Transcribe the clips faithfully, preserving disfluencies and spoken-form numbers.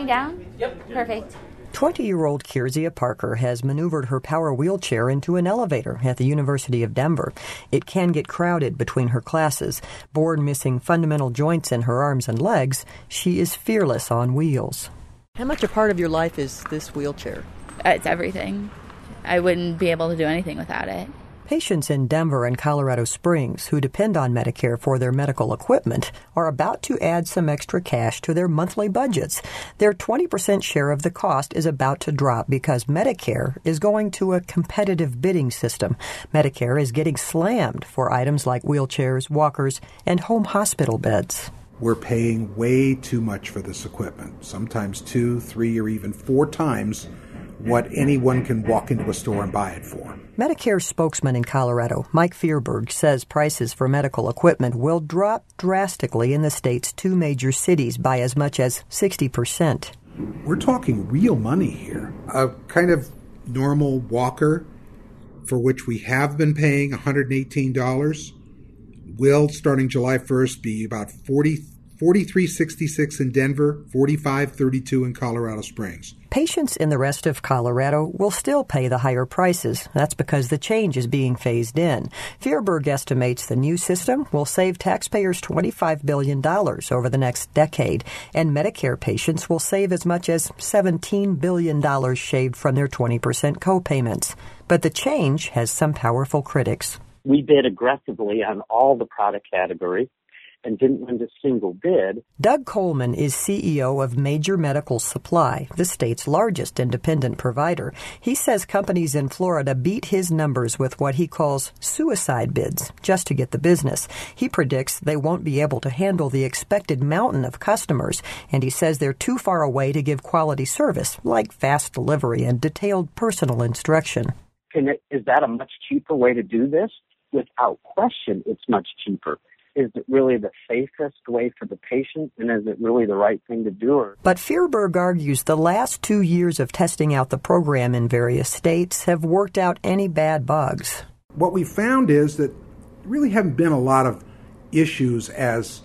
going down? Yep. Perfect. twenty-year-old Kierzia Parker has maneuvered her power wheelchair into an elevator at the University of Denver. It can get crowded between her classes. Born missing fundamental joints in her arms and legs, she is fearless on wheels. How much a part of your life is this wheelchair? It's everything. I wouldn't be able to do anything without it. Patients in Denver and Colorado Springs who depend on Medicare for their medical equipment are about to add some extra cash to their monthly budgets. Their twenty percent share of the cost is about to drop because Medicare is going to a competitive bidding system. Medicare is getting slammed for items like wheelchairs, walkers, and home hospital beds. We're paying way too much for this equipment, sometimes two, three, or even four times what anyone can walk into a store and buy it for. Medicare spokesman in Colorado, Mike Feerberg, says prices for medical equipment will drop drastically in the state's two major cities by as much as sixty percent. We're talking real money here. A kind of normal walker, for which we have been paying one hundred eighteen dollars, will, starting July first, be about forty, forty-three sixty-six in Denver, forty-five thirty-two in Colorado Springs. Patients in the rest of Colorado will still pay the higher prices. That's because the change is being phased in. Feerberg estimates the new system will save taxpayers twenty-five billion dollars over the next decade, and Medicare patients will save as much as seventeen billion dollars shaved from their twenty percent copayments. But the change has some powerful critics. We bid aggressively on all the product categories and didn't win a single bid. Doug Coleman is C E O of Major Medical Supply, the state's largest independent provider. He says companies in Florida beat his numbers with what he calls suicide bids just to get the business. He predicts they won't be able to handle the expected mountain of customers, and he says they're too far away to give quality service, like fast delivery and detailed personal instruction. Can it, is that a much cheaper way to do this? Without question, it's much cheaper. Is it really the safest way for the patient, and is it really the right thing to do? But Feerberg argues the last two years of testing out the program in various states have worked out any bad bugs. What we found is that there really haven't been a lot of issues as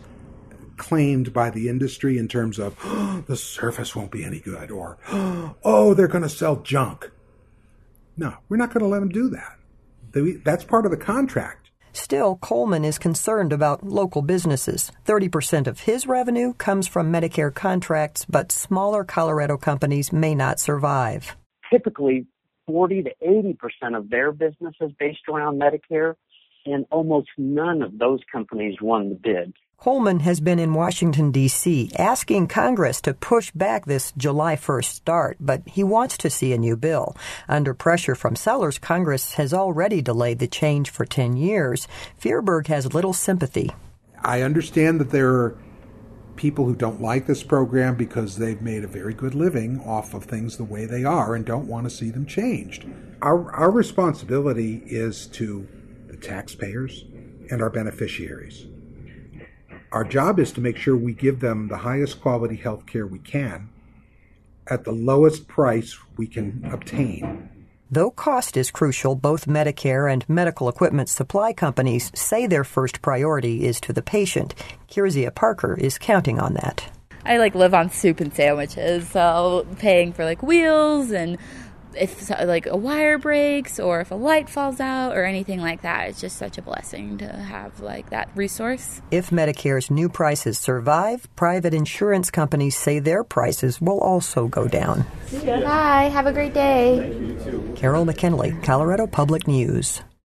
claimed by the industry in terms of, oh, the service won't be any good, or, oh, they're going to sell junk. No, we're not going to let them do that. That's part of the contract. Still, Coleman is concerned about local businesses. thirty percent of his revenue comes from Medicare contracts, but smaller Colorado companies may not survive. Typically, forty to eighty percent of their business is based around Medicare, and almost none of those companies won the bid. Coleman has been in Washington, D C, asking Congress to push back this July first start, but he wants to see a new bill. Under pressure from sellers, Congress has already delayed the change for ten years. Feerberg has little sympathy. I understand that there are people who don't like this program because they've made a very good living off of things the way they are and don't want to see them changed. Our, our responsibility is to the taxpayers and our beneficiaries. Our job is to make sure we give them the highest quality health care we can at the lowest price we can obtain. Though cost is crucial, both Medicare and medical equipment supply companies say their first priority is to the patient. Kierzia Parker is counting on that. I like live on soup and sandwiches, so paying for like wheels and if like a wire breaks or if a light falls out or anything like that, it's just such a blessing to have like that resource. If Medicare's new prices survive, private insurance companies say their prices will also go down. Bye. Have a great day. Carol McKinley, Colorado Public News.